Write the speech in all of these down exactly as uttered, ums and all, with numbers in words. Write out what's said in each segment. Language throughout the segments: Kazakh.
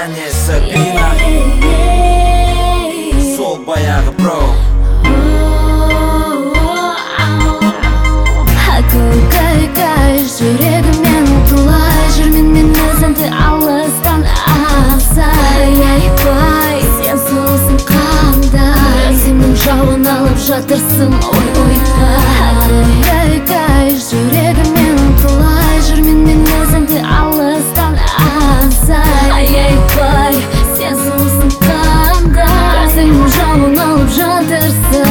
және Сабина. Сол баяғы бро. Көкөй жүрегіммен ұтылай жүрмін мен өзіңді алыстан аңсай. Айбай сен сұлусың қандай, өзіңнің жауын алып жатырсың ой ойдай. Көкөй жүрегіммен ұтылай жүрмін мен өзіңді алыстан аңсай. Айбай сен сұлусың қандай, өзіңнің жауын алып жатырсың.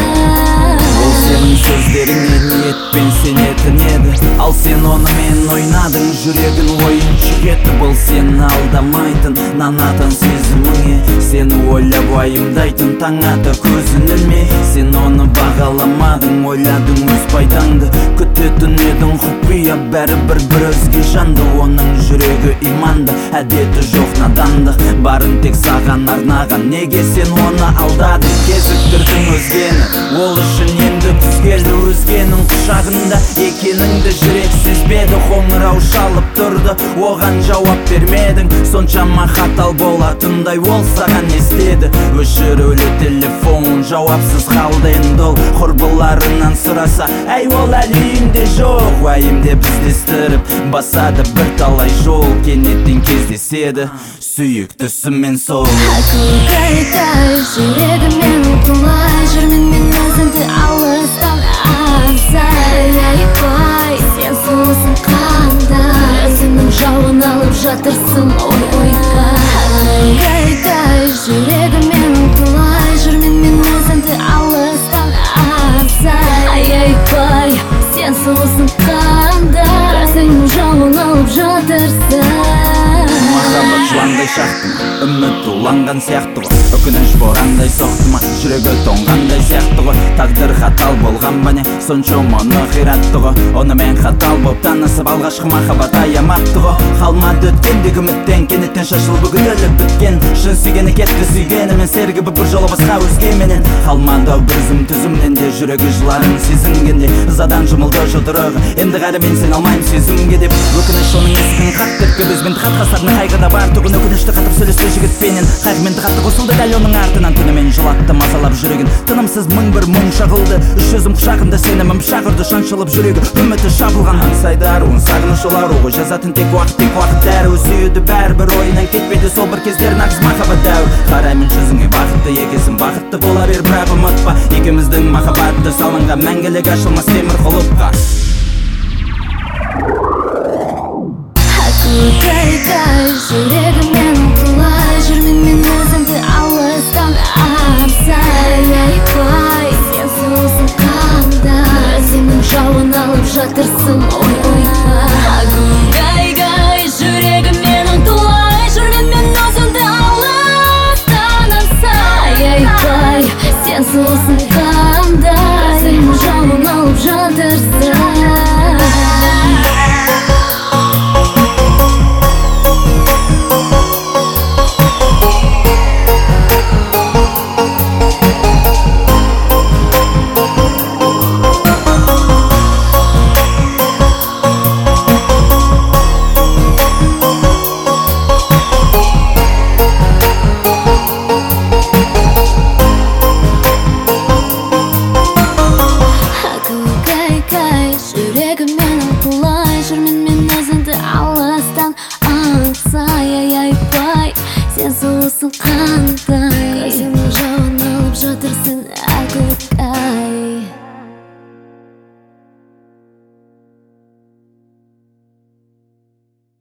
Ол сенің сөздеріңе ниетпен сенетін еді, ал сен онымен ойнадың, жүрегін ойыншық етіп. Бұл сені алдамайтын, нанатын сезіміңе, сені ойлап уайымдайтын, таң ата көзін ілмей. Сен оны бағаламадың, ойладың өз пайдаңды, күтетін едің құпия бәрібір бір өзге жанды. Оның жүрегі иманды, әдеті жоқ надандық, барын тек саған арнаған. Неге сен оны алдадың, кезіктірдің өзгені, ол үшін енді күз келді. Өзгенің құшағында екеніңді жүрек сезбеді, қоңырау шалып тұрды, оған жауап бермедің. Соншама қатал болатындай ол саған естеді, өшірулі телефон, жауапсыз қалды енді ол. Құрбыларынан сұраса, әй ол әлі үйінде жоқ, уайымдеп іздестіріп басады бір талай жол. Кенеттен кездеседі сүйіктісімен сол. Көкөй жүрегіммен ұтылай жүрмін мен өзіңді алыстан аңсай. Айбай сен сұлусың қандай, өзіңнің жауын алып жатырсың ой ойдай. Көкөй жүрегіммен ұтылай жүрмін мен өзіңді алыстан аңсай. Айбай сен сұлусың қандай, өзіңнің жауын алып жатырсың. Махаббат жыландай шақты ма, үміт уланған сияқты ғой, өкініш борандай соқты ма, жүрегі тоңғандай сияқты ғой. Тағдыр қатал болған ба не, сонша мұны қиратты ғой. Онымен қатал боп танысып алғашқы махаббат аямапты ғой. Қалмады өткендегі үміттен, кенеттен шашылып үгітіліп біткен. Шын сүйгені кетті сүйгенімен, сергібі бір жолы басқа өзгеменен. Қалмады бір үзім түзімнен де, жүрегі жыларын сезінгенде. Ызадан жұмылды жұдырығы, енді ғәрі мен сен алмайым сезімге деп. Өкініш оның есігін қат тепкі, безбен қат қасарны қайғыда бар тұғын. Өкінішті қатып сөйлесті жігітпенен, қайғымен қатты қосылды дәл оның артынан. Түнімен жылатты мазалап жүрегін, тынымсыз мың бір мұң шағылды. Үш жүзім құшағында сенімім шағырды, шаншылып жүрегі, үміті шабылған. Аңсайдар уын сағыныш олар оғы, жазатын тек уақыт, тек уақыт дәрі. Сүйеді бәрібір ойынан кетпейді сол бір кездер нағыз махаббат дәуір. Қараймын жүзіңе бақытты екесің, бақытты бола бер, бірақ ұмытпа екеуміздің махаббатты салынған мәңгілік ашылмас темір құлыпқа. Көкөй жүрегіммен ұтылай жүрмін мен өзіңді алыстан аңсай. Айбай сен сұлусың қандай, өзіңнің жауын алып жатырсың ой ойдай. Көкөй жүрегіммен ұтылай жүрмін мен өзіңді алыстан аңсай. Айбай сен сұлусың қандай, өзіңнің жауын алып жатырсың. Жүрегіммен ұтылай жүрмін мен өзіңді алыстан аңсай. Айбай сен сұлусың қандай.